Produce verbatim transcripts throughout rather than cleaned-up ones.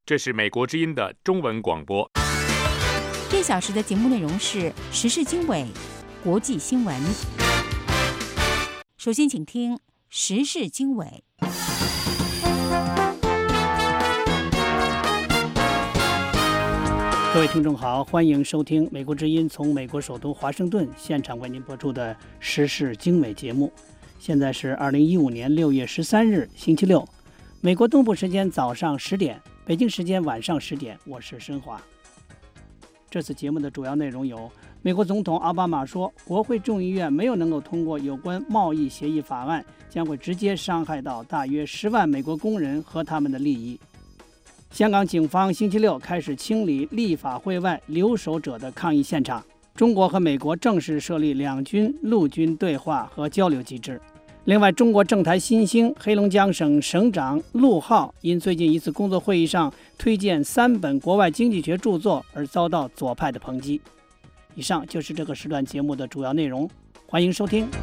这是美国之音的中文广播。 这小时的节目内容是时事经纬、国际新闻。首先请听时事经纬。 各位听众好，欢迎收听美国之音从美国首都华盛顿现场为您播出的时事经纬节目。现在是二零一五年六月十三日星期六，美国东部时间早上十点，北京时间晚上十点，我是申华。这次节目的主要内容有：美国总统奥巴马说，国会众议院没有能够通过有关贸易协议法案，将会直接伤害到大约十万美国工人和他们的利益。香港警方星期六开始清理立法会外留守者的抗议现场。中国和美国正式设立两军陆军对话和交流机制。另外，中国政坛新星黑龙江省省长陆浩因最近一次工作会议上推荐三本国外经济学著作而遭到左派的抨击。以上就是这个时段节目的主要内容，欢迎收听。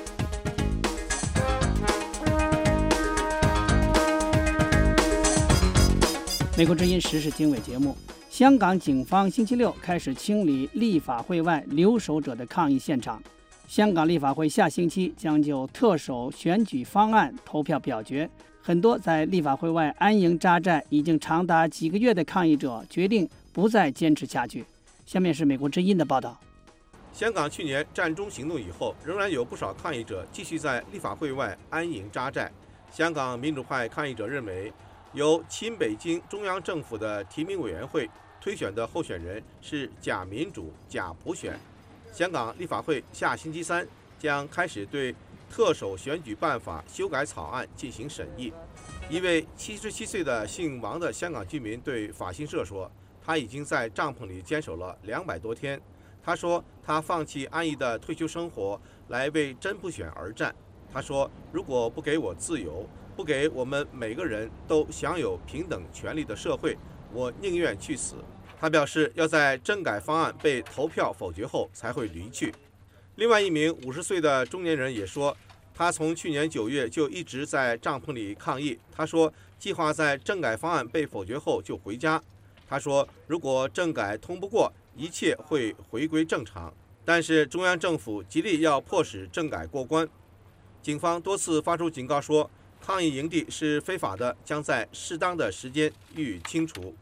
美国之音时事经纬节目，香港警方星期六开始清理立法会外留守者的抗议现场。香港立法会下星期将就特首选举方案投票表决，很多在立法会外安营扎寨已经长达几个月的抗议者决定不再坚持下去。下面是美国之音的报道。 香港去年占中行动以后，仍然有不少抗议者继续在立法会外安营扎寨。香港民主派抗议者认为，由亲北京中央政府的提名委员会推选的候选人是假民主、假普选。香港立法会下星期三将开始对特首选举办法修改草案进行审议。一位七十七岁的姓王的香港居民对法新社说，他已经在帐篷里坚守了两百多天。他说，他放弃安逸的退休生活来为真普选而战。他说，如果不给我自由，不给我们每个人都享有平等权利的社会，我宁愿去死。他表示，要在政改方案被投票否决后才会离去。另外一名五十岁的中年人也说，他从去年九月就一直在帐篷里抗议。他说，计划在政改方案被否决后就回家。他说，如果政改通不过，一切会回归正常。但是中央政府极力要迫使政改过关。警方多次发出警告说，抗议营地是非法的，将在适当的时间予以清除。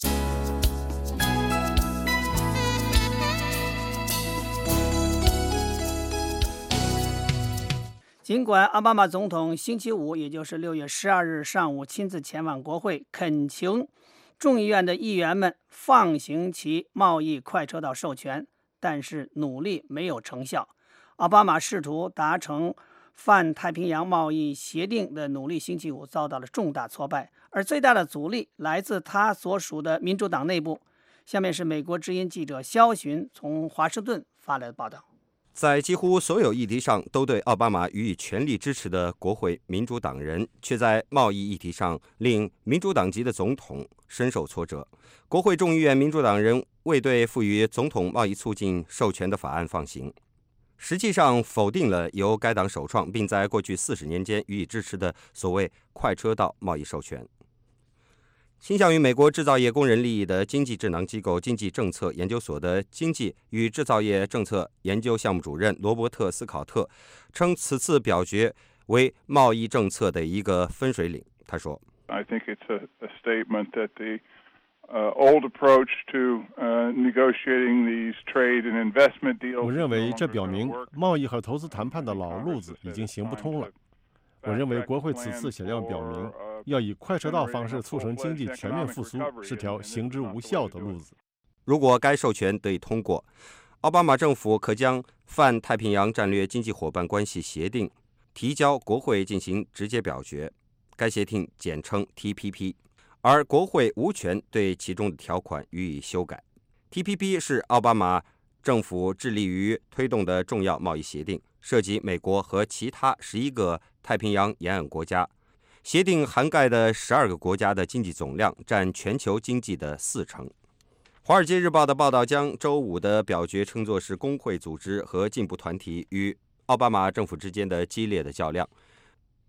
尽管奥巴马总统星期五，也就是六月十二日上午亲自前往国会，恳求众议院的议员们放行其贸易快车道授权，但是努力没有成效。奥巴马试图达成泛太平洋贸易协定的努力星期五遭到了重大挫败，而最大的阻力来自他所属的民主党内部。下面是美国之音记者肖寻从华盛顿发来的报道。 在几乎所有议题上都对奥巴马予以全力支持的国会民主党人，却在贸易议题上令民主党籍的总统深受挫折。国会众议院民主党人未对赋予总统贸易促进授权的法案放行，实际上否定了由该党首创并在过去四十年间予以支持的所谓快车道贸易授权。倾向于美国制造业工人利益的经济智囊机构经济政策研究所的经济与制造业政策研究项目主任罗伯特·斯考特称，此次表决为贸易政策的一个分水岭。他说 I think it's a, a statement that the uh, old approach to uh, negotiating these trade and investment deals 我认为这表明贸易和投资谈判的老路子已经行不通了。我认为国会此次显要表明，要以快车道方式促成经济全面复苏是条行之无效的路子。 如果该授权得以通过，奥巴马政府可将泛太平洋战略经济伙伴关系协定提交国会进行直接表决，该协定简称 T P P， 而国会无权对其中的条款予以修改。 T P P 是奥巴马政府致力于推动的重要贸易协定，涉及美国和其他十一个太平洋沿岸国家。协定涵盖的十二个国家的经济总量占全球经济的四成。华尔街日报的报道将周五的表决称作是工会组织和进步团体与奥巴马政府之间的激烈的较量。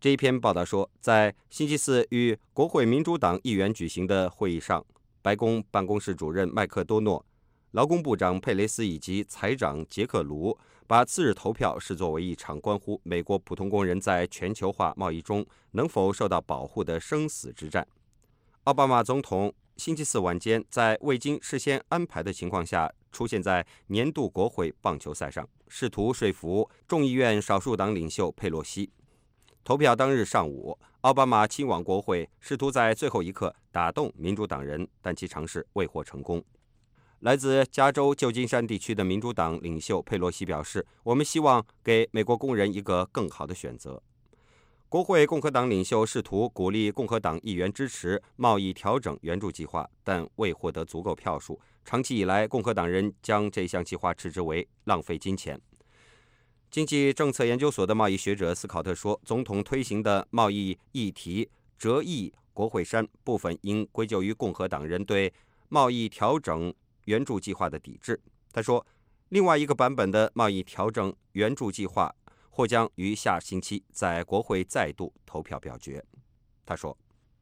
这一篇报道说，在星期四与国会民主党议员举行的会议上，白宫办公室主任麦克多诺、劳工部长佩雷斯以及财长杰克卢把次日投票视作为一场关乎美国普通工人在全球化贸易中能否受到保护的生死之战。奥巴马总统星期四晚间在未经事先安排的情况下出现在年度国会棒球赛上，试图说服众议院少数党领袖佩洛西。投票当日上午，奥巴马亲往国会，试图在最后一刻打动民主党人，但其尝试未获成功。来自加州旧金山地区的民主党领袖佩洛西表示，我们希望给美国工人一个更好的选择。国会共和党领袖试图鼓励共和党议员支持贸易调整援助计划，但未获得足够票数。长期以来，共和党人将这项计划斥之为浪费金钱。经济政策研究所的贸易学者斯考特说，总统推行的贸易议题折翼国会山，部分应归咎于共和党人对贸易调整援助计划的抵制。他说，另外一个版本的贸易调整援助计划或将于下星期在国会再度投票表决。他说、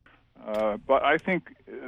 uh, But I think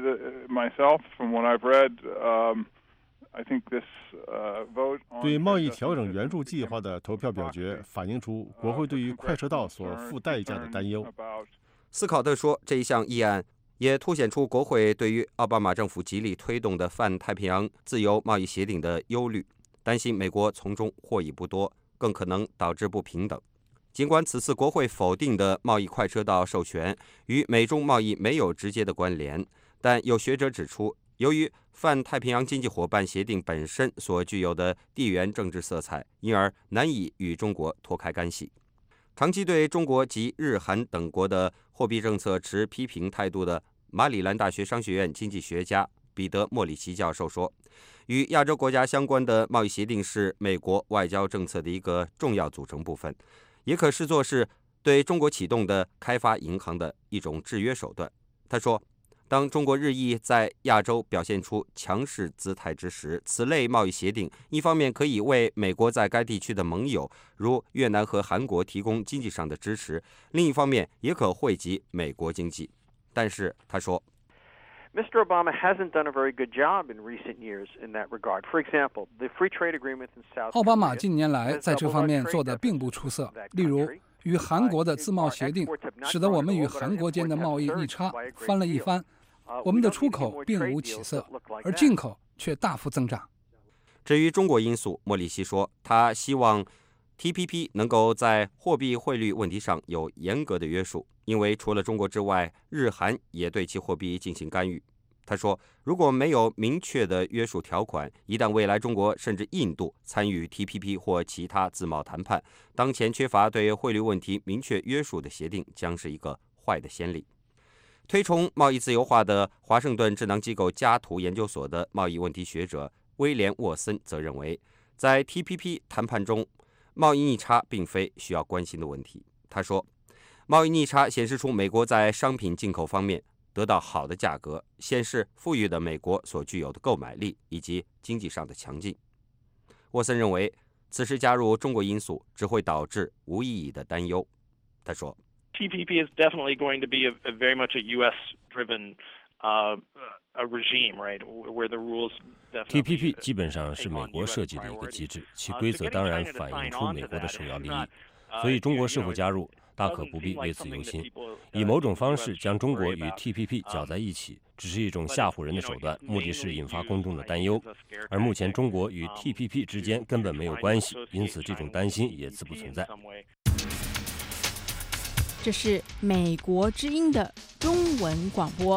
myself, from what I've read, um, I think this, uh, vote on 对贸易调整援助计划的投票表决反映出国会对于快车道所付代价的担忧。 斯考特说，这一项议案也凸显出国会对于奥巴马政府极力推动的泛太平洋自由贸易协定的忧虑，担心美国从中获益不多，更可能导致不平等。尽管此次国会否定的贸易快车道授权与美中贸易没有直接的关联，但有学者指出，由于泛太平洋经济伙伴协定本身所具有的地缘政治色彩，因而难以与中国脱开干系。长期对中国及日韩等国的货币政策持批评态度的马里兰大学商学院经济学家彼得·莫里奇教授说，与亚洲国家相关的贸易协定是美国外交政策的一个重要组成部分，也可视作是对中国启动的开发银行的一种制约手段。他说，当中国日益在亚洲表现出强势姿态之时，此类贸易协定一方面可以为美国在该地区的盟友如越南和韩国提供经济上的支持，另一方面也可惠及美国经济。但是他说， Mister Obama hasn't done a very good job in recent years in that regard. For example, the free trade agreement in South Korea. 奥巴马近年来在这方面做得并不出色。例如，与韩国的自贸协定，使得我们与韩国间的贸易逆差翻了一番，我们的出口并无起色，而进口却大幅增长。 至于中国因素，莫里西说，他希望 T P P 能够在货币汇率问题上有严格的约束，因为除了中国之外，日韩也对其货币进行干预。他说，如果没有明确的约束条款，一旦未来中国甚至印度参与 T P P 或其他自贸谈判，当前缺乏对汇率问题明确约束的协定将是一个坏的先例。推崇贸易自由化的华盛顿智囊机构加图研究所的贸易问题学者威廉·沃森则认为，在 T P P 谈判中， 贸易逆差并非需要关心的问题。他说，贸易逆差显示出美国在商品进口方面得到好的价格，显示富裕的美国所具有的购买力以及经济上的强劲。沃森认为，此时加入中国因素只会导致无意义的担忧。他说， T P P is definitely going to be a, a very much a U S-driven uh, a regime, right? Where the rules T P P 基本上是美国设计的一个机制，其规则当然反映出美国的首要利益。所以，中国是否加入，大可不必为此忧心。以某种方式将中国与 T P P 搅在一起，只是一种吓唬人的手段，目的是引发公众的担忧。而目前，中国与 T P P 之间根本没有关系，因此这种担心也自不存在。 这是美国之音的中文广播。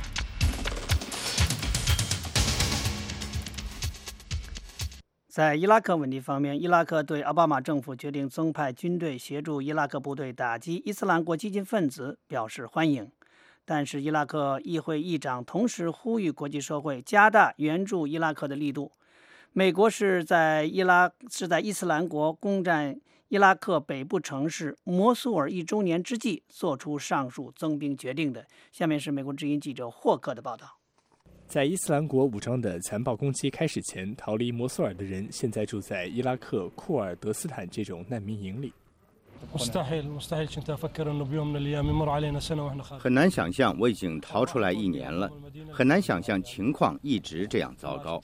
在伊拉克问题方面，伊拉克对奥巴马政府决定增派军队协助伊拉克部队打击伊斯兰国激进分子表示欢迎，但是伊拉克议会议长同时呼吁国际社会加大援助伊拉克的力度。美国是在伊拉是在伊斯兰国攻占伊拉克北部城市摩苏尔一周年之际做出上述增兵决定的。下面是美国之音记者霍克的报道。 在伊斯兰国武装的残暴攻击开始前，逃离摩苏尔的人现在住在伊拉克库尔德斯坦这种难民营里。 很难想象我已经逃出来一年了，很难想象情况一直这样糟糕。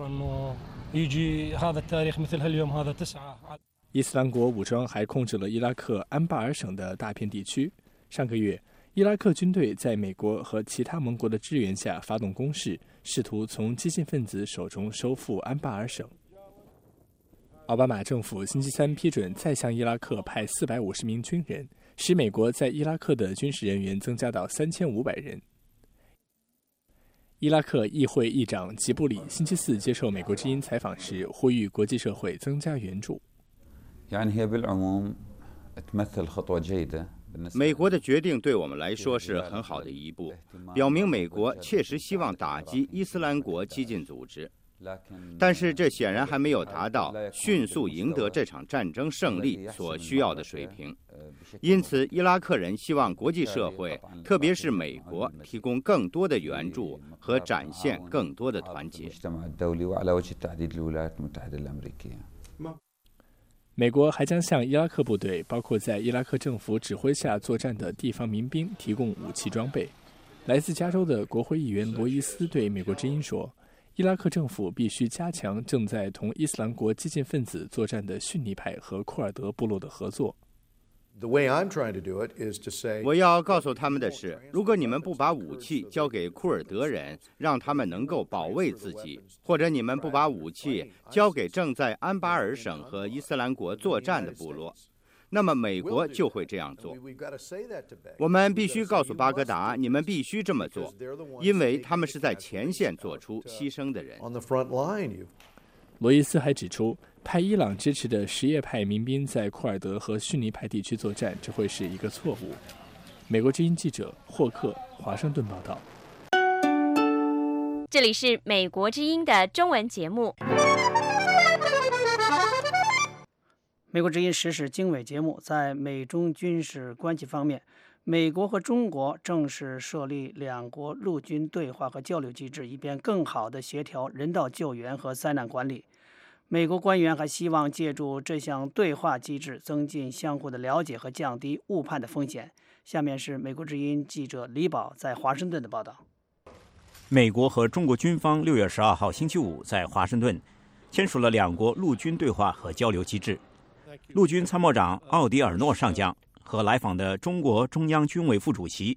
伊斯兰国武装还控制了伊拉克安巴尔省的大片地区。上个月，伊拉克军队在美国和其他盟国的支援下发动攻势，试图从激进分子手中收复安巴尔省。奥巴马政府星期三批准再向伊拉克派四百五十名军人，使美国在伊拉克的军事人员增加到三千五百人。伊拉克议会议长吉布里星期四接受美国之音采访时，呼吁国际社会增加援助。 美国的决定对我们来说是很好的一步，表明美国切实希望打击伊斯兰国激进组织。但是这显然还没有达到迅速赢得这场战争胜利所需要的水平，因此伊拉克人希望国际社会，特别是美国，提供更多的援助和展现更多的团结。 美国还将向伊拉克部队，包括在伊拉克政府指挥下作战的地方民兵提供武器装备。来自加州的国会议员罗伊斯对美国之音说，伊拉克政府必须加强正在同伊斯兰国激进分子作战的逊尼派和库尔德部落的合作。 我要告诉他们的是，如果你们不把武器交给库尔德人，让他们能够保卫自己，或者你们不把武器交给正在安巴尔省和伊斯兰国作战的部落，那么美国就会这样做。我们必须告诉巴格达，你们必须这么做，因为他们是在前线做出牺牲的人。 罗伊斯还指出，派伊朗支持的什叶派民兵在库尔德和逊尼派地区作战，这会是一个错误。美国之音记者霍克，华盛顿报道。 这里是美国之音的中文节目。 美国之音时事经纬节目，在美中军事关系方面，美国和中国正式设立两国陆军对话和交流机制，以便更好地协调人道救援和灾难管理。美国官员还希望借助这项对话机制，增进相互的了解和降低误判的风险。下面是美国之音记者李宝在华盛顿的报道。 美国和中国军方六月十二号星期五在华盛顿签署了两国陆军对话和交流机制。陆军参谋长奥迪尔诺上将和来访的中国中央军委副主席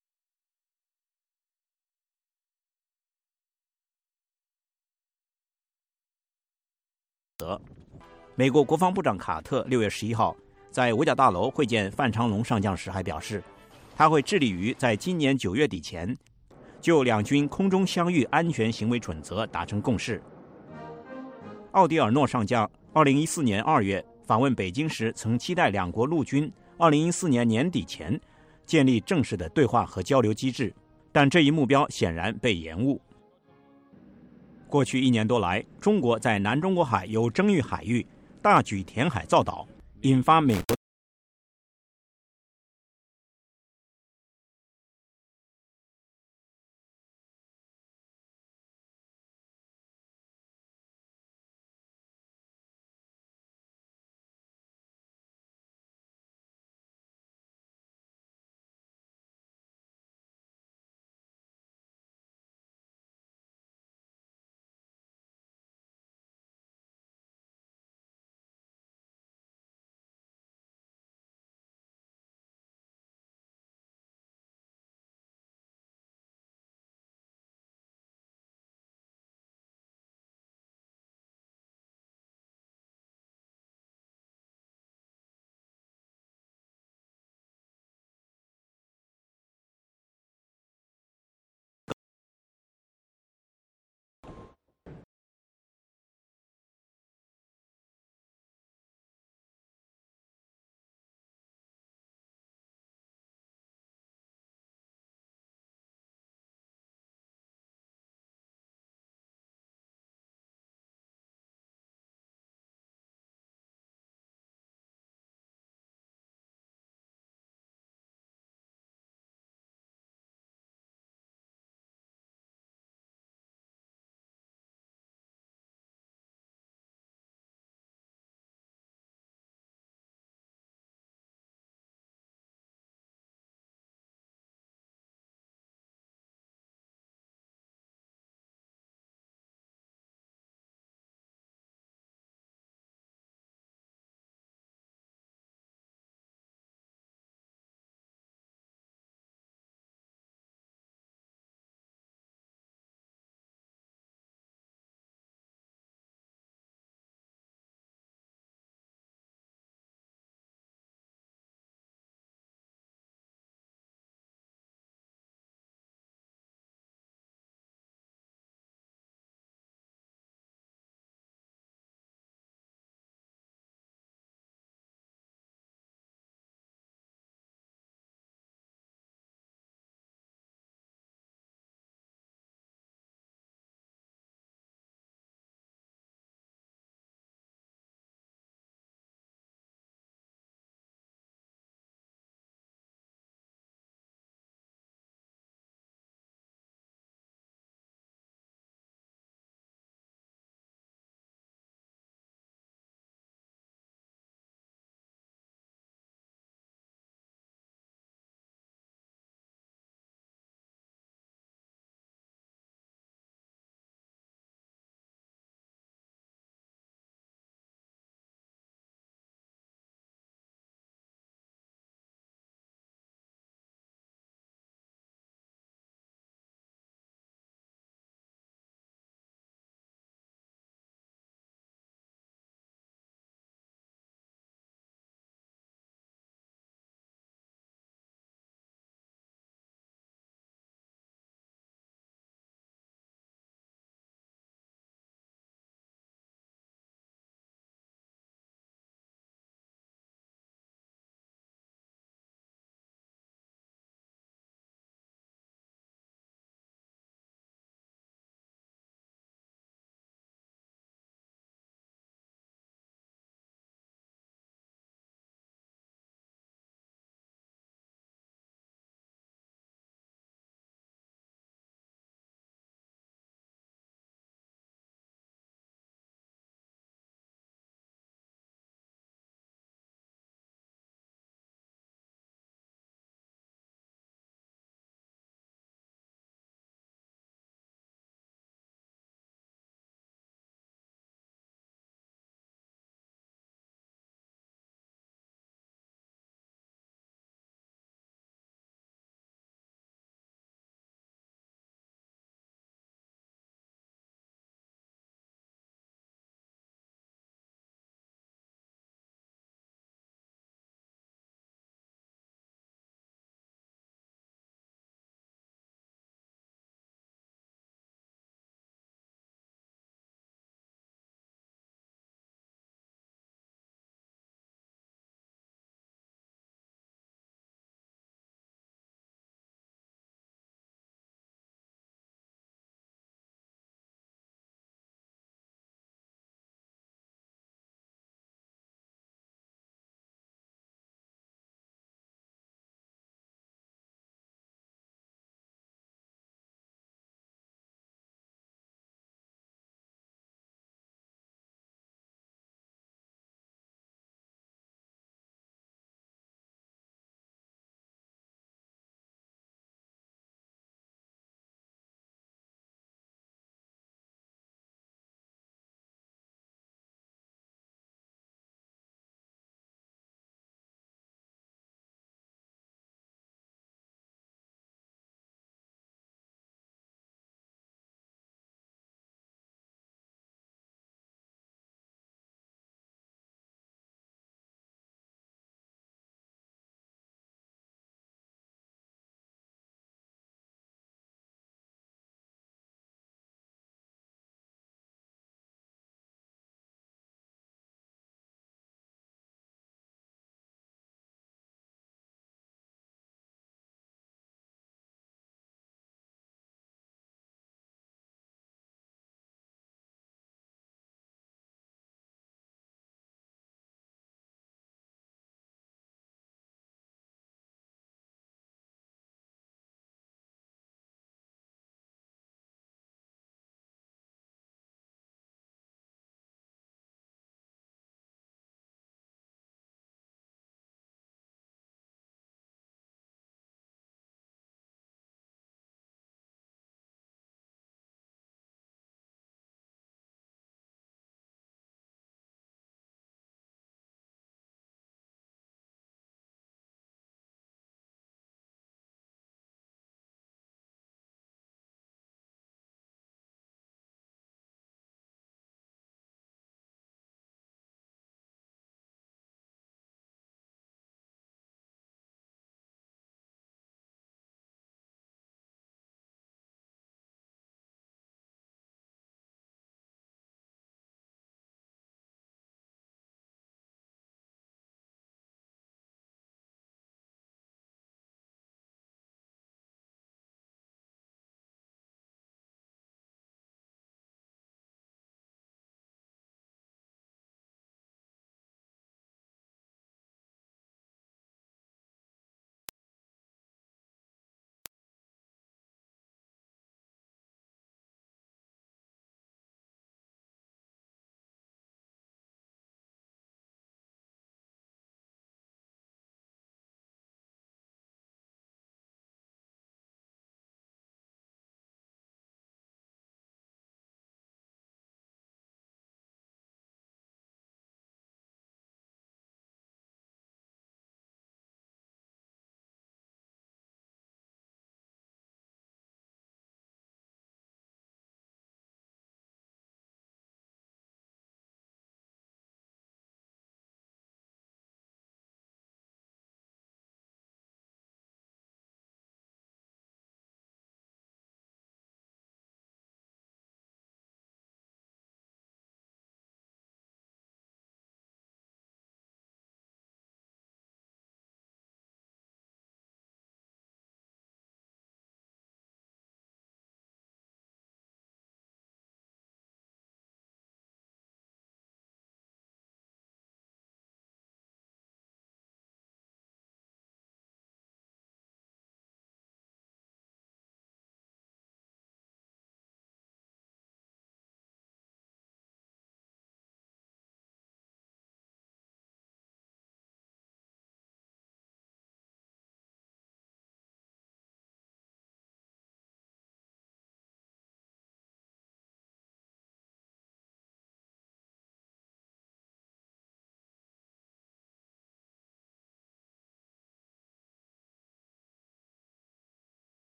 德，美国国防部长卡特六月十一号在五角大楼会见范长龙上将时还表示，他会致力于在今年九月底前就两军空中相遇安全行为准则达成共识。奥迪尔诺上将二零一四年二月访问北京时，曾期待两国陆军二零一四年年底前建立正式的对话和交流机制，但这一目标显然被延误。过去一年多来，中国在南中国海有争议海域大举填海造岛，引发美国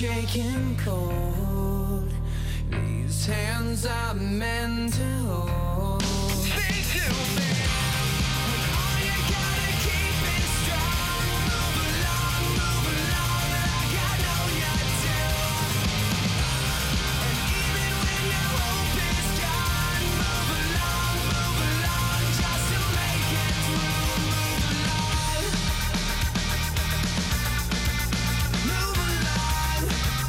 shaking cold. These hands are meant to hold. Speak to me. When all you gotta keep is strong. Move along, move along, like I know you do. And even when your hope is gone, move along, move along, just to make it through. Move along. Move along.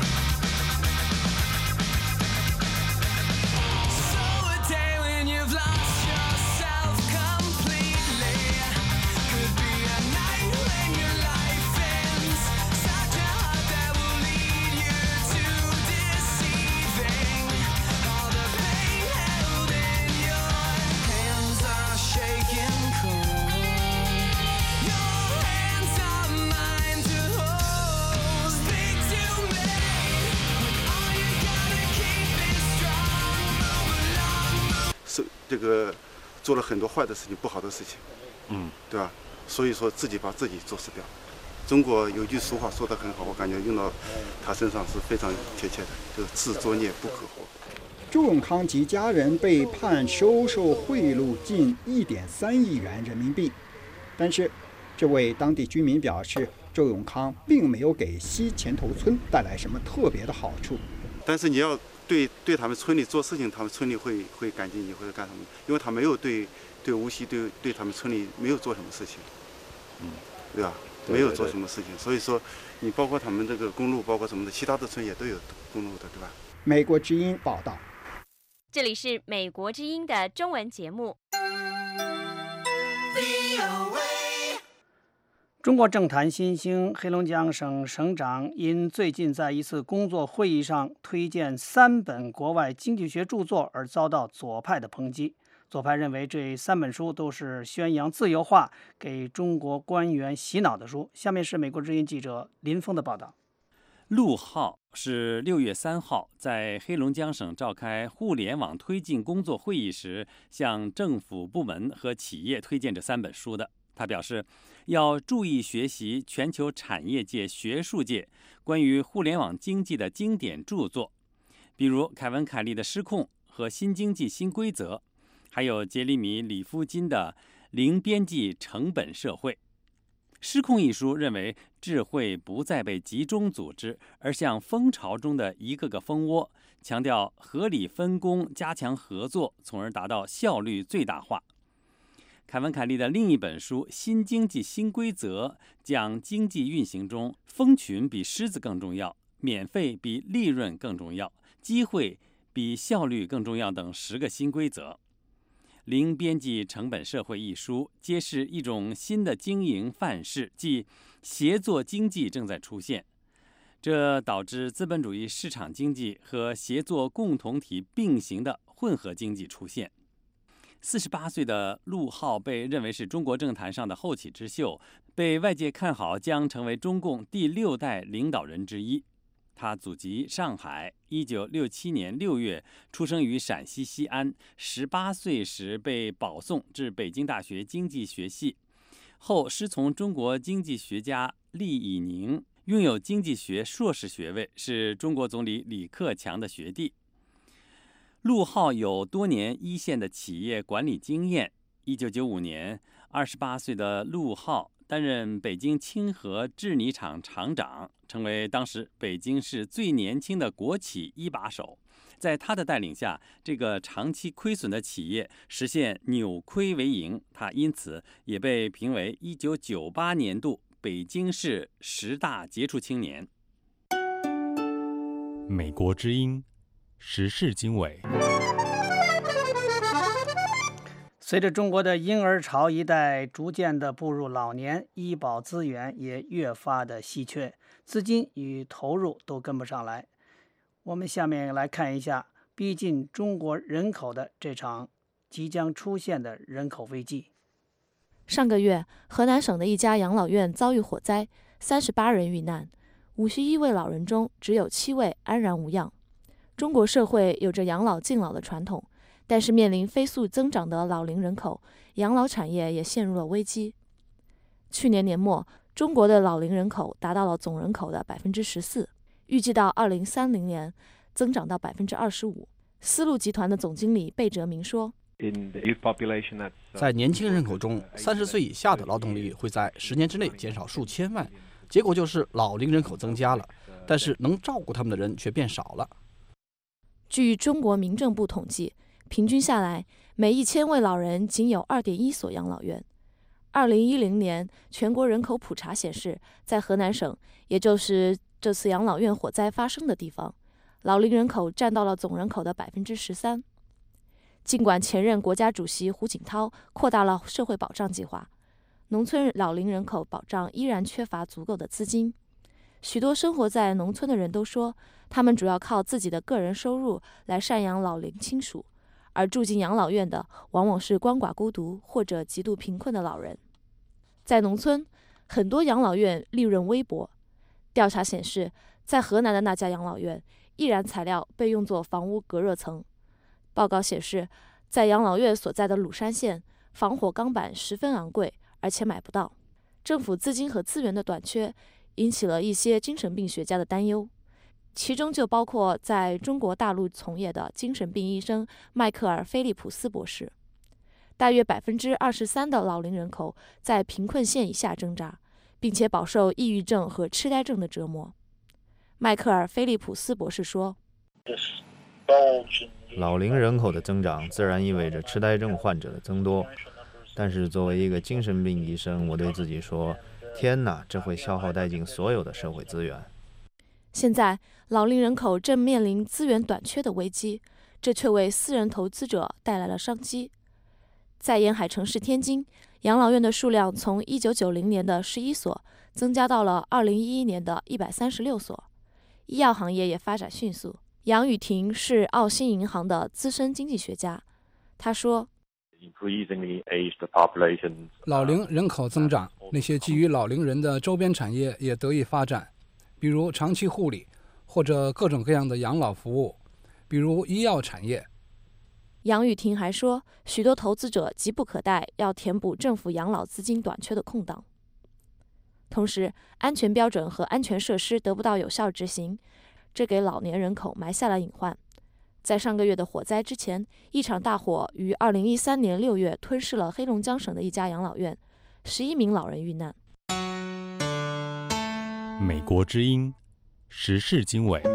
So a day when you've lost yourself completely could be a night when your life ends. Such a heart that will lead you to deceiving. All the pain held in your hands are shaking cold. Your hands are mine to hold. Speak to me. When all you gotta keep is strong. Move along. 是这个做了很多坏的事情、不好的事情， 嗯， 对吧？所以说自己把自己作死掉。中国有句俗话说得很好，我感觉用到他身上是非常贴切的，就是自作孽不可活。 周永康及家人被判收受贿赂近一点三亿元人民币，但是这位当地居民表示，周永康并没有给西前头村带来什么特别的好处。 但是你要对对他们村里做事情，他们村里会会感激你或者干什么，因为他没有对对无锡对对他们村里没有做什么事情， 嗯， 对吧？ 对没有做什么事情，所以说你包括他们这个公路，包括什么的，其他的村也都有公路的，对吧？ 美国之音报道。 这里是美国之音的中文节目。 中国政坛新星黑龙江省省长因最近在一次工作会议上推荐三本国外经济学著作而遭到左派的抨击。左派认为这三本书都是宣扬自由化、给中国官员洗脑的书。下面是美国之音记者林峰的报道。 陆浩是六月三号在黑龙江省召开互联网推进工作会议时，向政府部门和企业推荐这三本书的。他表示，要注意学习全球产业界、学术界关于互联网经济的经典著作，比如凯文·凯利的《失控》和《新经济新规则》，还有杰里米·里夫金的《零边际成本社会》。《失控》一书认为，智慧不再被集中组织，而像蜂巢中的一个个蜂窝，强调合理分工、加强合作，从而达到效率最大化。凯文·凯利的另一本书《新经济新规则》讲经济运行中，蜂群比狮子更重要，免费比利润更重要，机会比效率更重要等十个新规则。零边际成本社会一书揭示一种新的经营范式，即协作经济正在出现，这导致资本主义市场经济和协作共同体并行的混合经济出现。四十八岁的陆浩被认为是中国政坛上的后起之秀，被外界看好将成为中共第六代领导人之一。他祖籍上海，一九六七年六月出生于陕西西安，十八岁时被保送至北京大学经济学系，后师从中国经济学家厉以宁，拥有经济学硕士学位，是中国总理李克强的学弟。陆浩有多年一线的企业管理经验。一九九五年，二十八岁的陆浩担任北京清河制泥厂厂长，成为当时北京市最年轻的国企一把手。在他的带领下，这个长期亏损的企业实现扭亏为盈，他因此也被评为一九九八年度北京市十大杰出青年。 美国之音时事经纬。 随着中国的婴儿潮一代逐渐的步入老年，医保资源也越发的稀缺，资金与投入都跟不上来。我们下面来看一下逼近中国人口的这场即将出现的人口危机。 上个月，河南省的一家养老院遭遇火灾，三十八人遇难，五十一位老人中只有七位安然无恙。中国社会有着养老敬老的传统，但是面临飞速增长的老龄人口，养老产业也陷入了危机。去年年末，中国的老龄人口达到了总人口的百分之十四， 预计到二零三零年增长到百分之二十五。丝路集团的总经理贝哲明说， 在年轻人口中，三十岁以下的劳动力会在十年之内减少数千万，结果就是老龄人口增加了，但是能照顾他们的人却变少了。 据中国民政部统计，平均下来，每一千位老人仅有 二点一 所养老院。二零一零年全国人口普查显示，在河南省，也就是这次养老院火灾发生的地方，老龄人口占到了总人口的 百分之十三。尽管前任国家主席胡锦涛扩大了社会保障计划，农村老龄人口保障依然缺乏足够的资金。许多生活在农村的人都说，他们主要靠自己的个人收入来赡养老龄亲属，而住进养老院的往往是鳏寡孤独或者极度贫困的老人。在农村，很多养老院利润微薄。调查显示，在河南的那家养老院，易燃材料被用作房屋隔热层。报告显示，在养老院所在的鲁山县，防火钢板十分昂贵，而且买不到。政府资金和资源的短缺引起了一些精神病学家的担忧，其中就包括在中国大陆从业的精神病医生迈克尔·菲利普斯博士。大约 百分之二十三 的老龄人口在贫困线以下挣扎，并且饱受抑郁症和痴呆症的折磨。迈克尔·菲利普斯博士说， 老龄人口的增长自然意味着痴呆症患者的增多，但是作为一个精神病医生，我对自己说，天哪，这会消耗殆尽所有的社会资源。 现在老龄人口正面临资源短缺的危机，这却为私人投资者带来了商机。在沿海城市天津，养老院的数量从一九九零年的十一所增加到了二零一一年的一百三十六所。医药行业也发展迅速。杨雨婷是澳新银行的资深经济学家，他说， 老龄人口增长，那些基于老龄人的周边产业也得以发展，比如长期护理，或者各种各样的养老服务，比如医药产业。 杨雨婷还说，许多投资者急不可待要填补政府养老资金短缺的空档。同时，安全标准和安全设施得不到有效执行，这给老年人口埋下了隐患。在上个月的火灾之前，一场大火于二零一三年六月吞噬了黑龙江省的一家养老院，十一名老人遇难。 美国之音时事经纬。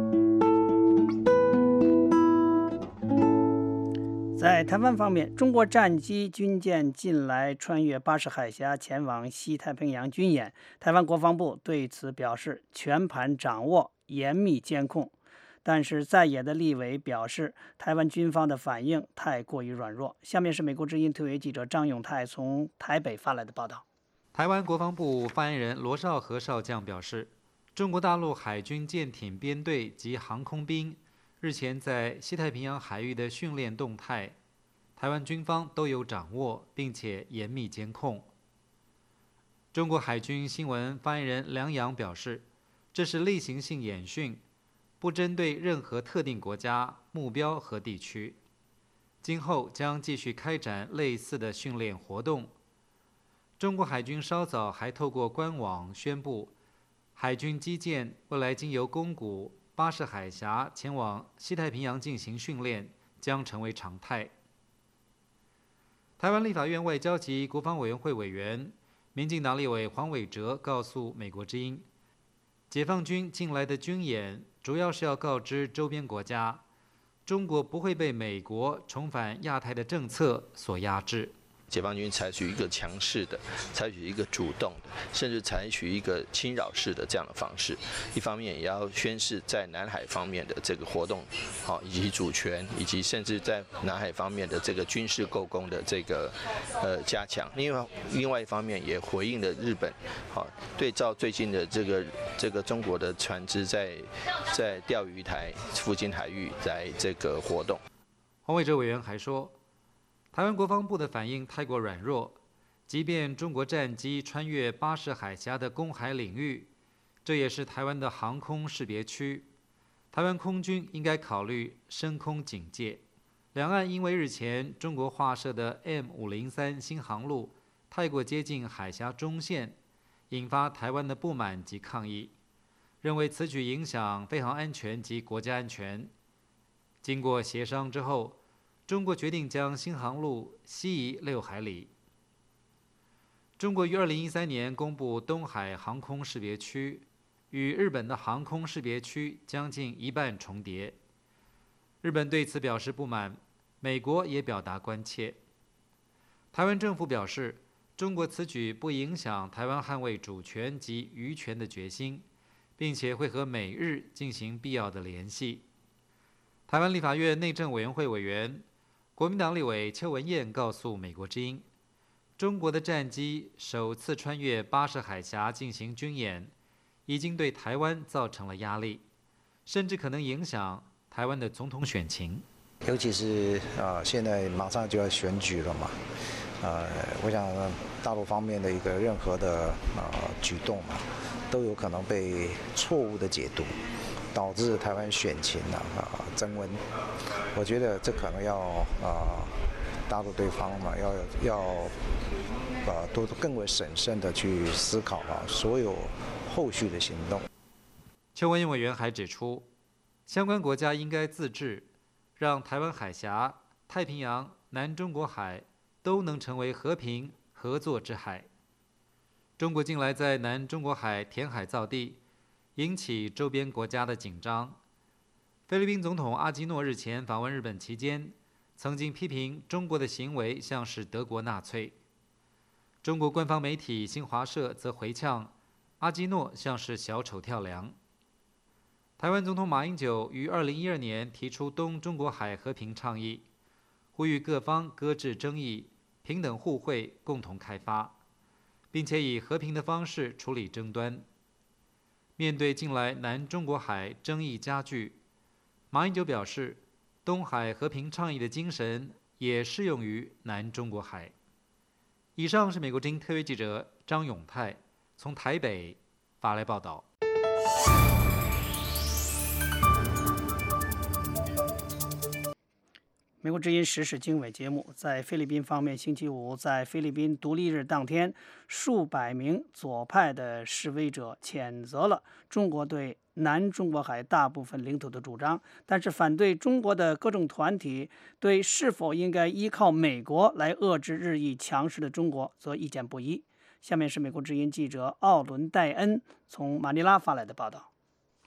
在台湾方面，中国战机军舰近来穿越巴士海峡前往西太平洋军演，台湾国防部对此表示全盘掌握，严密监控。但是在野的立委表示，台湾军方的反应太过于软弱。下面是美国之音特约记者张永泰从台北发来的报道。 台湾国防部发言人罗绍和少将表示，中国大陆海军舰艇编队及航空兵日前在西太平洋海域的训练动态，台湾军方都有掌握，并且严密监控。中国海军新闻发言人梁阳表示，这是例行性演训，不针对任何特定国家、目标和地区。今后将继续开展类似的训练活动。中国海军稍早还透过官网宣布，海军基舰未来经由宫古、巴士海峡前往西太平洋进行训练，将成为常态。台湾立法院外交及国防委员会委员、民进党立委黄伟哲告诉美国之音，解放军近来的军演主要是要告知周边国家，中国不会被美国重返亚太的政策所压制。 解放军采取一个强势的，采取一个主动的，甚至采取一个侵扰式的这样的方式。一方面也要宣示在南海方面的这个活动，好，以及主权，以及甚至在南海方面的这个军事构攻的这个呃加强。另外，另外一方面也回应了日本，好，对照最近的这个这个中国的船只在在钓鱼台附近海域来这个活动。 黄伟哲委员还说，台湾国防部的反应太过软弱，即便中国战机穿越巴士海峡的公海领域，这也是台湾的航空识别区，台湾空军应该考虑升空警戒。两岸因为日前中国划设的 M 五零三新航路太过接近海峡中线，引发台湾的不满及抗议。 认为此举影响飞航安全及国家安全。经过协商之后，中国决定将新航路西移六海里。中国于二零一三年公布东海航空识别区，与日本的航空识别区将近一半重叠。日本对此表示不满，美国也表达关切。台湾政府表示，中国此举不影响台湾捍卫主权及渔权的决心，并且会和美日进行必要的联系。台湾立法院内政委员会委员、国民党立委邱文彦告诉美国之音，中国的战机首次穿越巴士海峡进行军演，已经对台湾造成了压力，甚至可能影响台湾的总统选情。 尤其是啊、呃，现在马上就要选举了嘛，呃，我想大陆方面的一个任何的呃举动嘛，都有可能被错误的解读，导致台湾选情啊啊、呃、增温。我觉得这可能要啊、呃、大陆对方嘛要要呃多更为审慎的去思考啊所有后续的行动。 邱文彦委员还指出，相关国家应该自治，让台湾海峡、太平洋、南中国海都能成为和平合作之海。中国近来在南中国海填海造地，引起周边国家的紧张。菲律宾总统阿基诺日前访问日本期间，曾经批评中国的行为像是德国纳粹。中国官方媒体新华社则回呛，阿基诺像是小丑跳梁。台湾总统马英九于二零一二年提出东中国海和平倡议，呼吁各方搁置争议，平等互惠，共同开发，并且以和平的方式处理争端。面对近来南中国海争议加剧，马英九表示，东海和平倡议的精神也适用于南中国海。以上是美国之音特约记者张永泰从台北发来报道。 美国之音时事经纬节目，在菲律宾方面，星期五在菲律宾独立日当天，数百名左派的示威者谴责了中国对南中国海大部分领土的主张，但是反对中国的各种团体对是否应该依靠美国来遏制日益强势的中国则意见不一。下面是美国之音记者奥伦·戴恩从马尼拉发来的报道。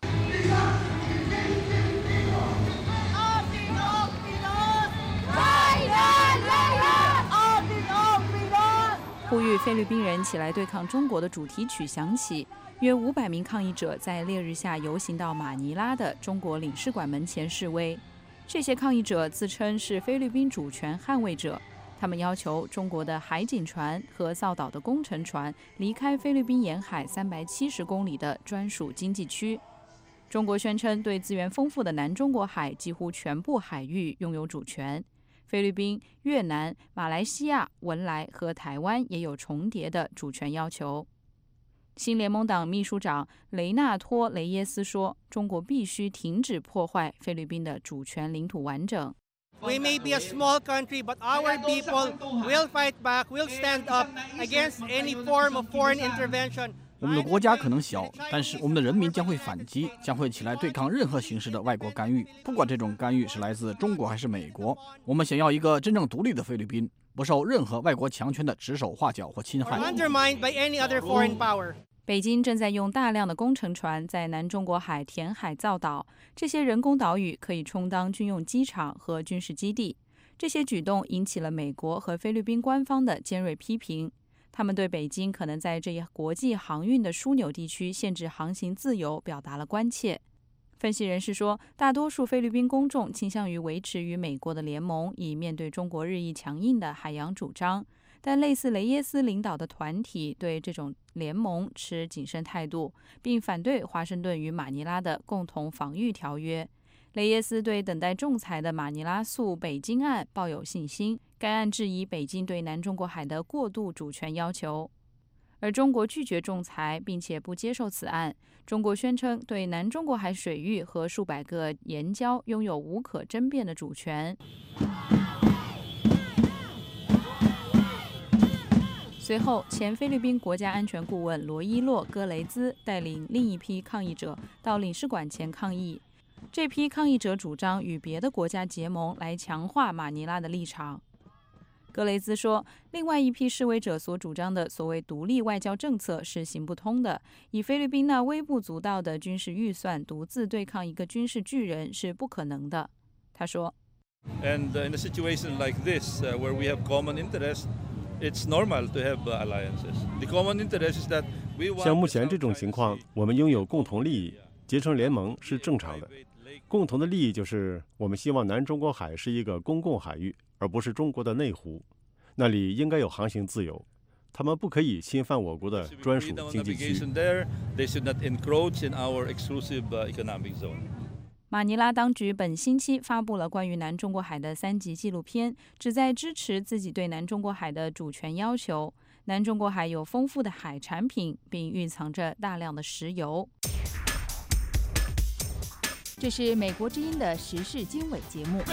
呼吁菲律宾人起来对抗中国的主题曲响起，约五百名抗议者在烈日下游行到马尼拉的中国领事馆门前示威。这些抗议者自称是菲律宾主权捍卫者，他们要求中国的海警船和造岛的工程船离开菲律宾沿海三百七十公里的专属经济区。中国宣称对资源丰富的南中国海几乎全部海域拥有主权。菲律宾、越南、马来西亚、文莱和台湾也有重叠的主权要求。新联盟党秘书长雷纳托·雷耶斯说，中国必须停止破坏菲律宾的主权领土完整。 We may be a small country, but our people will fight back, will stand up against any form of foreign intervention. 我们的国家可能小，但是我们的人民将会反击，将会起来对抗任何形式的外国干预，不管这种干预是来自中国还是美国。我们想要一个真正独立的菲律宾，不受任何外国强权的指手画脚或侵害。 Undermined by any other foreign power. 北京正在用大量的工程船在南中国海填海造岛，这些人工岛屿可以充当军用机场和军事基地。这些举动引起了美国和菲律宾官方的尖锐批评。他们对北京可能在这一国际航运的枢纽地区限制航行自由表达了关切。分析人士说，大多数菲律宾公众倾向于维持与美国的联盟，以面对中国日益强硬的海洋主张。但类似雷耶斯领导的团体对这种联盟持谨慎态度，并反对华盛顿与马尼拉的共同防御条约。雷耶斯对等待仲裁的马尼拉诉北京案抱有信心，该案质疑北京对南中国海的过度主权要求，而中国拒绝仲裁，并且不接受此案。中国宣称对南中国海水域和数百个岩礁拥有无可争辩的主权。 随后，前菲律宾国家安全顾问罗伊洛·戈雷兹带领另一批抗议者到领事馆前抗议。这批抗议者主张与别的国家结盟，来强化马尼拉的立场。格雷兹说，另外一批示威者所主张的所谓独立外交政策是行不通的，以菲律宾那微不足道的军事预算独自对抗一个军事巨人是不可能的。他说 And in a situation like this, uh, where we have common interests, it's normal to have uh, alliances. The common interest is that we want 像目前这种情况，我们拥有共同利益，结成联盟是正常的。共同的利益就是我们希望南中国海是一个公共海域，而不是中国的内湖，那里应该有航行自由，他们不可以侵犯我国的专属经济区。 马尼拉当局本星期发布了关于南中国海的三集纪录片，旨在支持自己对南中国海的主权要求。南中国海有丰富的海产品，并蕴藏着大量的石油。 这是美国之音的时事经纬节目。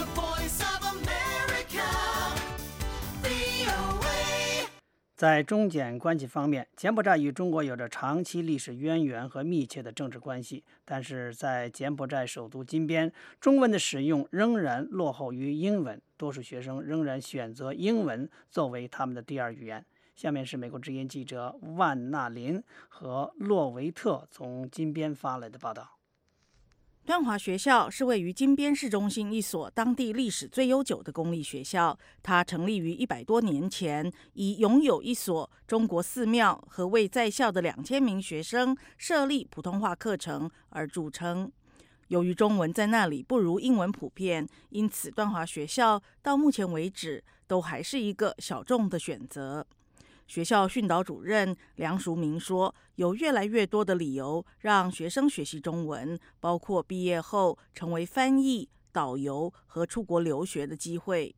在中柬关系方面，柬埔寨与中国有着长期历史渊源和密切的政治关系，但是在柬埔寨首都金边，中文的使用仍然落后于英文，多数学生仍然选择英文作为他们的第二语言。下面是美国之音记者万纳林和洛维特从金边发来的报道。 端华学校是位于金边市中心一所当地历史最悠久的公立学校。它成立于一百多年前，以拥有一所中国寺庙和为在校的两千名学生设立普通话课程而著称。由于中文在那里不如英文普遍，因此端华学校到目前为止都还是一个小众的选择。学校训导主任梁淑明说，有越来越多的理由让学生学习中文，包括毕业后成为翻译、導遊和出國留學的機會。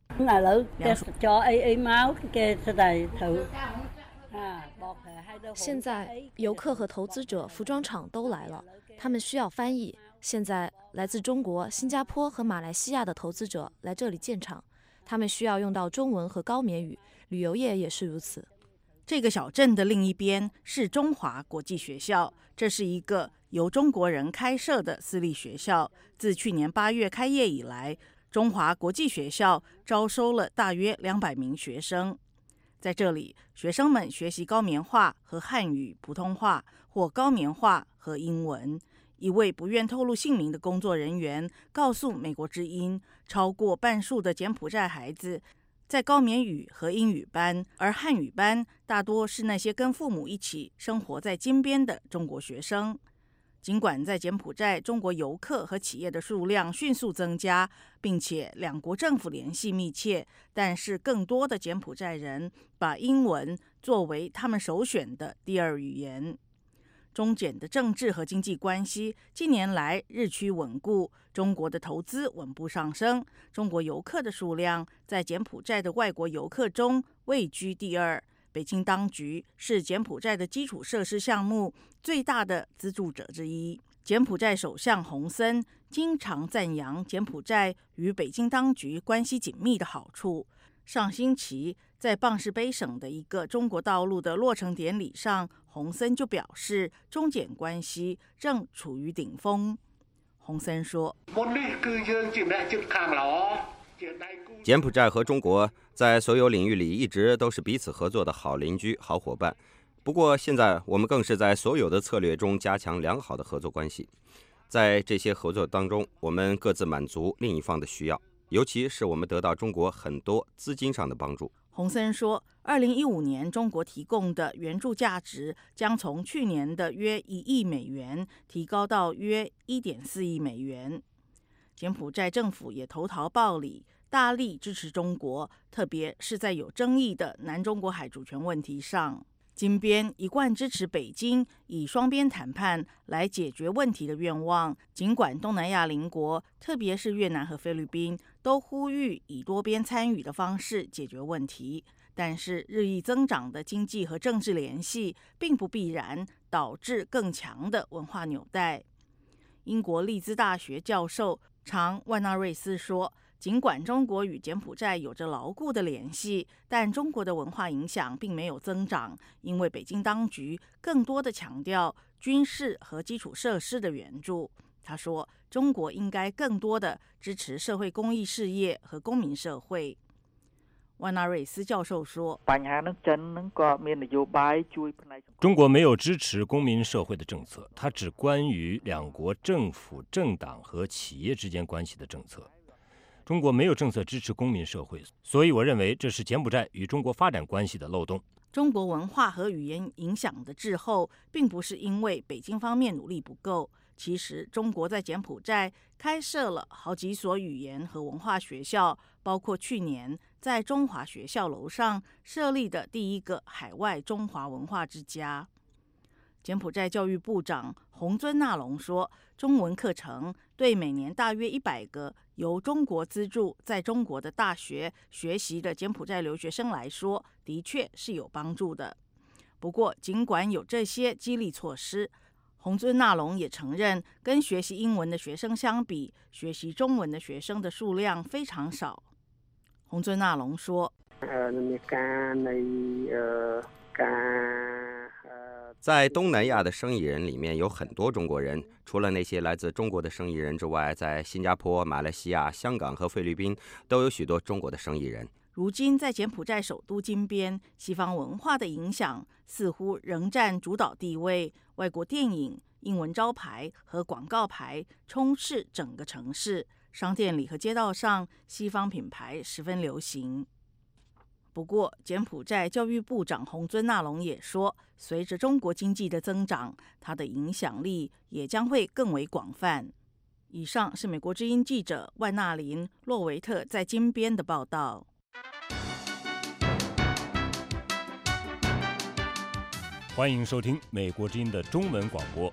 現在遊客和投資者服裝廠都來了，他們需要翻譯。現在來自中國、新加坡和馬來西亞的投資者來這裡建廠，他們需要用到中文和高棉語，旅遊業也是如此。 這個小鎮的另一邊是中華國際學校，這是一個由中國人開設的私立學校。自去年八月開業以來，中華國際學校招收了大約兩百名學生。在這裡，學生們學習高棉話和漢語普通話，或高棉話和英文。一位不願透露姓名的工作人員告訴美國之音，超過半數的柬埔寨孩子在高棉語和英語班，而漢語班大多是那些跟父母一起生活在金邊的中國學生。儘管在柬埔寨中國遊客和企業的數量迅速增加，並且兩國政府聯繫密切，但是更多的柬埔寨人把英文作為他們首選的第二語言。中柬的政治和經濟關係近年來日趨穩固，中國的投資穩步上升，中國遊客的數量在柬埔寨的外國遊客中位居第二。北京當局是柬埔寨的基礎設施項目最大的資助者之一。柬埔寨首相洪森經常讚揚柬埔寨與北京當局關係緊密的好處。上星期在棒士杯省的一個中國道路的落成典禮上，洪森就表示中柬關係正處於頂峰。洪森說， 柬埔寨和中國在所有領域裡一直都是彼此合作的好鄰居、好夥伴。不過現在我們更是在所有的策略中加強良好的合作關係。在這些合作當中，我們各自滿足另一方的需要，尤其是我們得到中國很多資金上的幫助。 洪森說，二零一五年中國提供的援助價值將從去年的約一億美元提高到約一點四億美元。柬埔寨政府也投桃報李，大力支持中國，特別是在有爭議的南中國海主權問題上。金邊一貫支持北京以雙邊談判來解決問題的願望，儘管東南亞鄰國，特別是越南和菲律賓，都呼籲以多邊參與的方式解決問題，但是日益增長的經濟和政治聯繫並不必然導致更強的文化紐帶。英國利茲大學教授常萬納瑞斯說， 尽管中国与柬埔寨有着牢固的联系，但中国的文化影响并没有增长，因为北京当局更多的强调军事和基础设施的援助。他说，中国应该更多的支持社会公益事业和公民社会。万纳瑞斯教授说， 中国没有支持公民社会的政策，它只关于两国政府、政党和企业之间关系的政策。中国没有政策支持公民社会，所以我认为这是柬埔寨与中国发展关系的漏洞。 中国文化和语言影响的滞后，并不是因为北京方面努力不够。其实，中国在柬埔寨开设了好几所语言和文化学校，包括去年在中华学校楼上设立的第一个海外中华文化之家。柬埔寨教育部长洪尊纳隆说，中文课程对每年大约一百个由中国资助在中国的大学学习的柬埔寨留学生来说，的确是有帮助的。不过，尽管有这些激励措施，洪尊纳隆也承认，跟学习英文的学生相比，学习中文的学生的数量非常少。洪尊纳隆说， 在东南亚的生意人里面有很多中国人，除了那些来自中国的生意人之外，在新加坡、马来西亚、香港和菲律宾都有许多中国的生意人。 如今在柬埔寨首都金边，西方文化的影响似乎仍占主导地位，外国电影、英文招牌和广告牌充斥整个城市，商店里和街道上西方品牌十分流行。不过，柬埔寨教育部长洪尊纳隆也说，随着中国经济的增长，它的影响力也将会更为广泛。以上是美国之音记者万纳林、洛维特在金边的报道。 欢迎收听美国之音的中文广播。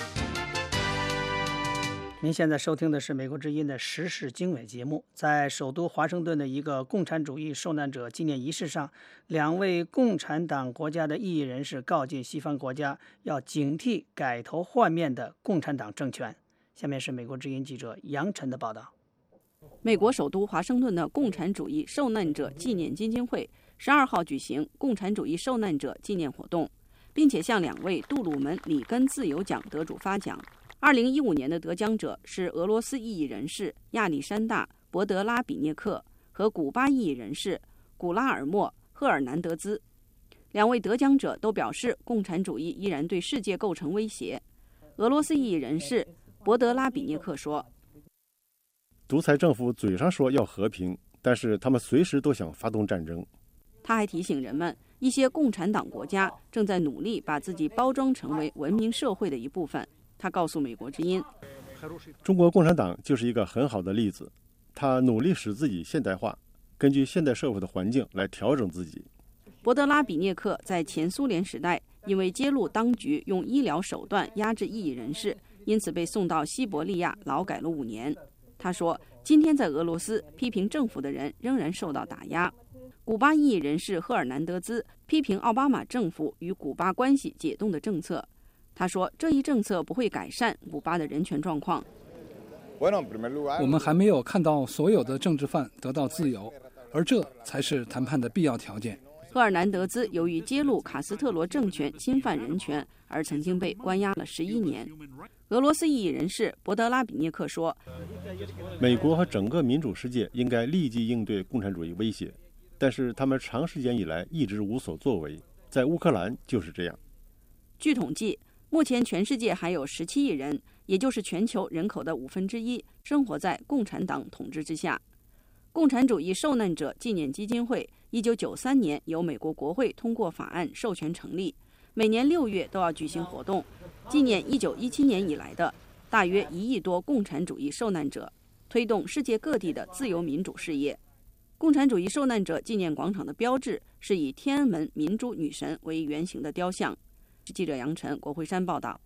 您现在收听的是美国之音的时事经纬节目。在首都华盛顿的一个共产主义受难者纪念仪式上，两位共产党国家的异议人士告诫西方国家要警惕改头换面的共产党政权。下面是美国之音记者杨晨的报道。 美国首都华盛顿的共产主义受难者纪念基金会十二号举行共产主义受难者纪念活动，并且向两位杜鲁门里根自由奖得主发奖。二零一五年的得奖者是俄罗斯异议人士亚历山大·博德拉比涅克和古巴异议人士古拉尔莫·赫尔南德兹。两位得奖者都表示，共产主义依然对世界构成威胁。俄罗斯异议人士博德拉比涅克说：“ 独裁政府嘴上说要和平，但是他们随时都想发动战争。” 他还提醒人们，一些共产党国家正在努力把自己包装成为文明社会的一部分。他告诉美国之音， 中国共产党就是一个很好的例子，他努力使自己现代化，根据现代社会的环境来调整自己。 博德拉比涅克在前苏联时代因为揭露当局用医疗手段压制异议人士，因此被送到西伯利亚劳改了五年。他说，今天在俄罗斯批评政府的人仍然受到打压。古巴异议人士赫尔南德兹批评奥巴马政府与古巴关系解冻的政策。他说，这一政策不会改善古巴的人权状况。 我们还没有看到所有的政治犯得到自由，而这才是谈判的必要条件。 赫尔南德兹由于揭露卡斯特罗政权侵犯人权而曾经被关押了十一年。俄罗斯异议人士博德拉比涅克说， 美国和整个民主世界应该立即应对共产主义威胁，但是他们长时间以来一直无所作为，在乌克兰就是这样。 据统计，目前全世界还有十七亿人，也就是全球人口的五分之一，生活在共产党统治之下。共产主义受难者纪念基金会一九九三年由美国国会通过法案授权成立，每年六月都要举行活动，纪念一九一七年以来的大约一亿多共产主义受难者，推动世界各地的自由民主事业。共产主义受难者纪念广场的标志是以天安门民主女神为原型的雕像。记者杨晨，国会山报道。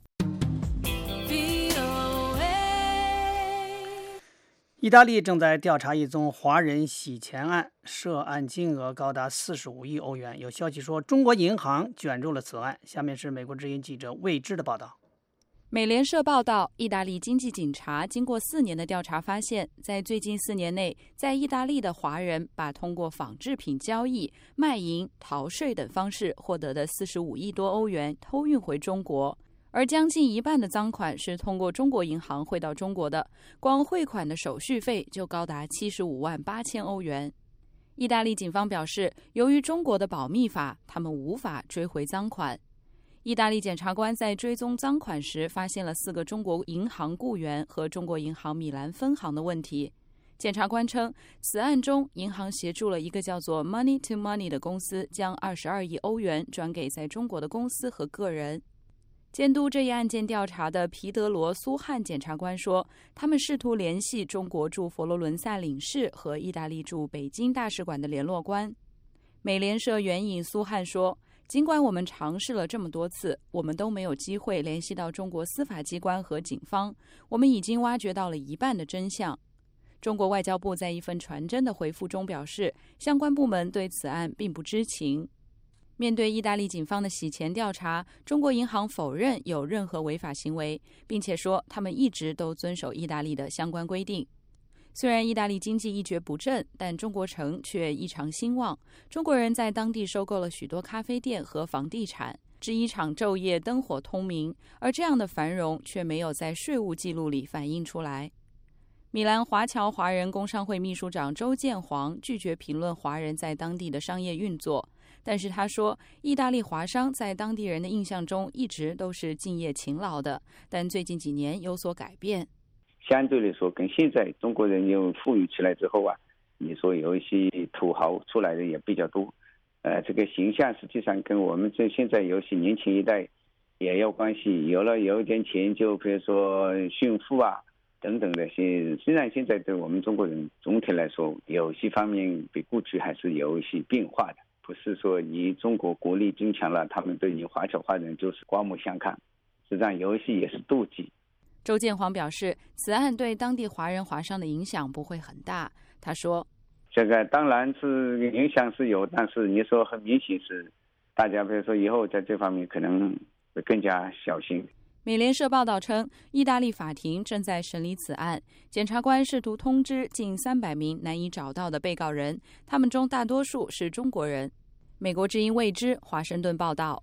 意大利正在调查一宗华人洗钱案，涉案金额高达四十五亿欧元。有消息说，中国银行卷入了此案。下面是美国之音记者魏之的报道。 美联社报道，意大利经济警察经过四年的调查发现，在最近四年内，在意大利的华人把通过仿制品交易、卖淫、逃税等方式获得的四十五亿多欧元偷运回中国，而将近一半的赃款是通过中国银行汇到中国的，光汇款的手续费就高达七十五万八千欧元。意大利警方表示，由于中国的保密法，他们无法追回赃款。意大利检察官在追踪赃款时，发现了四个中国银行雇员和中国银行米兰分行的问题。检察官称，此案中银行协助了一个叫做 Money to Money 的公司，将二十二亿欧元转给在中国的公司和个人。监督这一案件调查的皮德罗·苏汉检察官说，他们试图联系中国驻佛罗伦萨领事和意大利驻北京大使馆的联络官。美联社援引苏汉说，尽管我们尝试了这么多次，我们都没有机会联系到中国司法机关和警方。我们已经挖掘到了一半的真相。中国外交部在一份传真的回复中表示，相关部门对此案并不知情。面对意大利警方的洗钱调查，中国银行否认有任何违法行为，并且说他们一直都遵守意大利的相关规定。虽然意大利经济一蹶不振，但中国城却异常兴旺。中国人在当地收购了许多咖啡店和房地产，制衣厂昼夜灯火通明，而这样的繁荣却没有在税务记录里反映出来。米兰华侨华人工商会秘书长周建煌拒绝评论华人在当地的商业运作，但是他说，意大利华商在当地人的印象中一直都是敬业勤劳的，但最近几年有所改变。 相对来说，跟现在中国人又富裕起来之后啊，你说有一些土豪出来的也比较多，呃，这个形象实际上跟我们这现在有些年轻一代也有关系，有了有一点钱就比如说炫富啊等等的些。虽然现在对我们中国人总体来说有些方面比过去还是有一些变化的，不是说你中国国力增强了，他们对你华侨华人就是刮目相看，实际上有一些也是妒忌。 周建煌表示，此案对当地华人华商的影响不会很大。他说， 这个当然是影响是有，但是你说很明显是大家比如说以后在这方面可能会更加小心。 美联社报道称，意大利法庭正在审理此案，检察官试图通知近三百名难以找到的被告人，他们中大多数是中国人。美国之音未知华盛顿报道。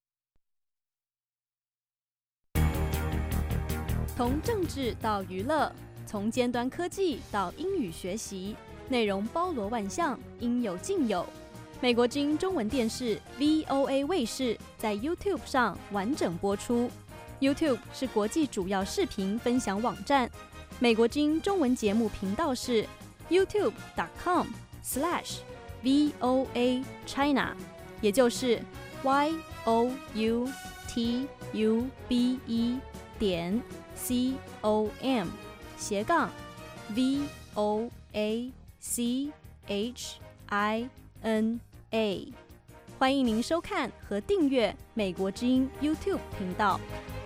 从政治到娱乐，从尖端科技到英语学习，内容包罗万象，应有尽有。美国之音中文电视 V O A 卫视在 YouTube 上完整播出。YouTube 是国际主要视频分享网站。美国之音中文节目频道是 YouTube dot com slash V O A China， 也就是 Y O U T U B E 点 C O M 斜杠 V O A C H I N A， 欢迎您收看和订阅美国之音 YouTube 频道。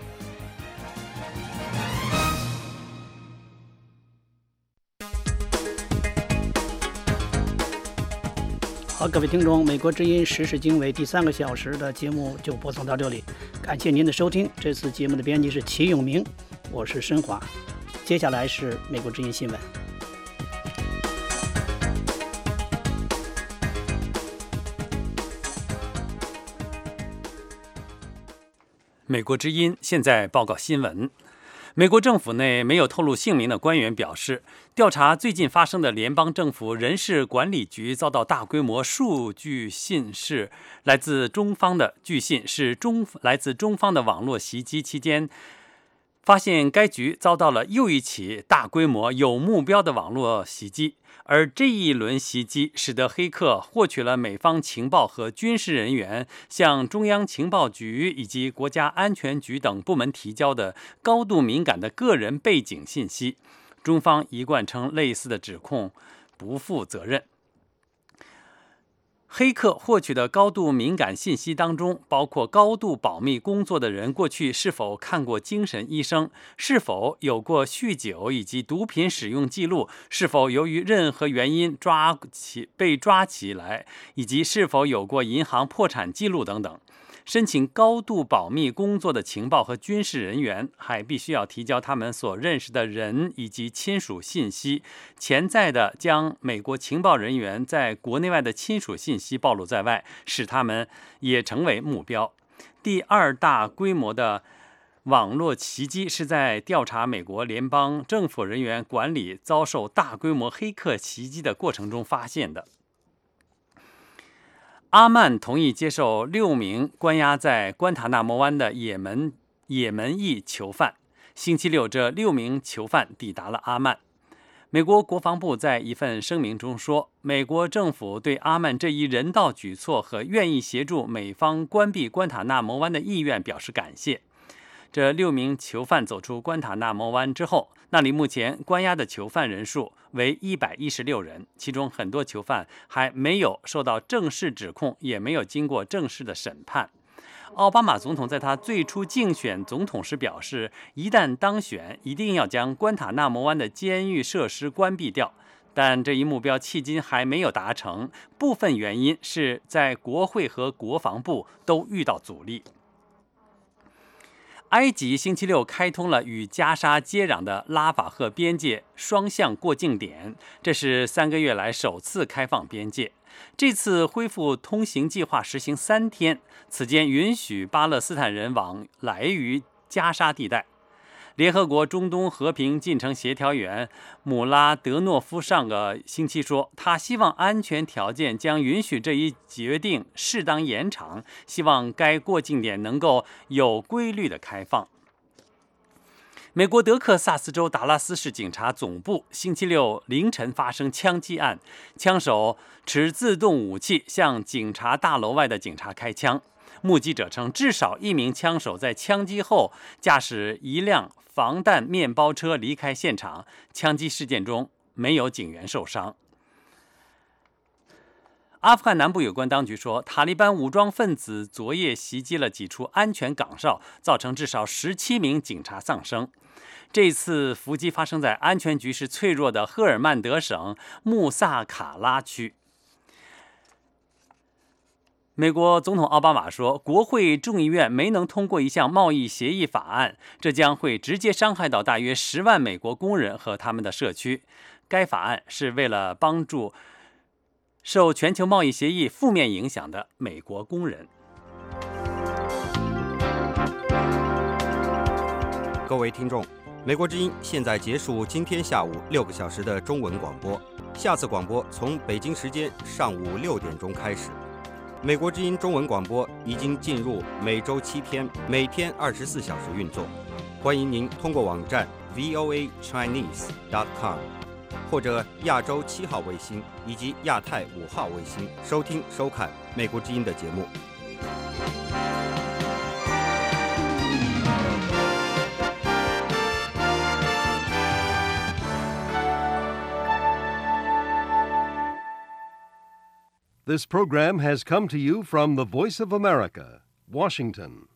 好，各位听众，美国之音时事经纬第三个小时的节目就播送到这里，感谢您的收听。这次节目的编辑是齐永明，我是申华。接下来是美国之音新闻。 美国之音现在报告新闻。美国政府内没有透露姓名的官员表示，调查最近发生的联邦政府人事管理局遭到大规模数据信是来自中方的据信是中来自中方的网络袭击期间，发现该局遭到了又一起大规模有目标的网络袭击，而这一轮袭击使得黑客获取了美方情报和军事人员向中央情报局以及国家安全局等部门提交的高度敏感的个人背景信息。中方一贯称类似的指控不负责任。黑客获取的高度敏感信息当中，包括高度保密工作的人过去是否看过精神医生，是否有过酗酒以及毒品使用记录，是否由于任何原因抓起被抓起来，以及是否有过银行破产记录等等。 申请高度保密工作的情报和军事人员还必须要提交他们所认识的人以及亲属信息，潜在的将美国情报人员在国内外的亲属信息暴露在外，使他们也成为目标。第二大规模的网络袭击是在调查美国联邦政府人员管理遭受大规模黑客袭击的过程中发现的。阿曼同意接受六名关押在关塔那摩湾的也门也门裔囚犯。星期六，这六名囚犯抵达了阿曼。美国国防部在一份声明中说，美国政府对阿曼这一人道举措和愿意协助美方关闭关塔那摩湾的意愿表示感谢。这六名囚犯走出关塔那摩湾之后，那里目前关押的囚犯人数为一百一十六人，其中很多囚犯还没有受到正式指控，也没有经过正式的审判。奥巴马总统在他最初竞选总统时表示，一旦当选，一定要将关塔那摩湾的监狱设施关闭掉。但这一目标迄今还没有达成，部分原因是在国会和国防部都遇到阻力。埃及星期六开通了与加沙接壤的拉法赫边界双向过境点，这是三个月来首次开放边界。这次恢复通行计划实行三天，此间允许巴勒斯坦人往来于加沙地带。联合国中东和平进程协调员姆拉德诺夫上个星期说，他希望安全条件将允许这一决定适当延长，希望该过境点能够有规律的开放。美国德克萨斯州达拉斯市警察总部星期六凌晨发生枪击案，枪手持自动武器向警察大楼外的警察开枪。目击者称，至少一名枪手在枪击后驾驶一辆防弹面包车离开现场。枪击事件中没有警员受伤。阿富汗南部有关当局说，塔利班武装分子昨夜袭击了几处安全岗哨，造成至少十七名警察丧生。这次伏击发生在安全局势脆弱的赫尔曼德省穆萨卡拉区。美国总统奥巴马说，国会众议院没能通过一项贸易协议法案，这将会直接伤害到大约十万美国工人和他们的社区。该法案是为了帮助受全球贸易协议负面影响的美国工人。 各位听众，美国之音现在结束今天下午六个小时的中文广播，下次广播从北京时间上午六点钟开始。美国之音中文广播已经进入每周七天，每天二十四小时运作。欢迎您通过网站 v o a chinese dot com 或者亚洲七号卫星以及亚太五号卫星收听收看美国之音的节目。 This program has come to you from the Voice of America, Washington.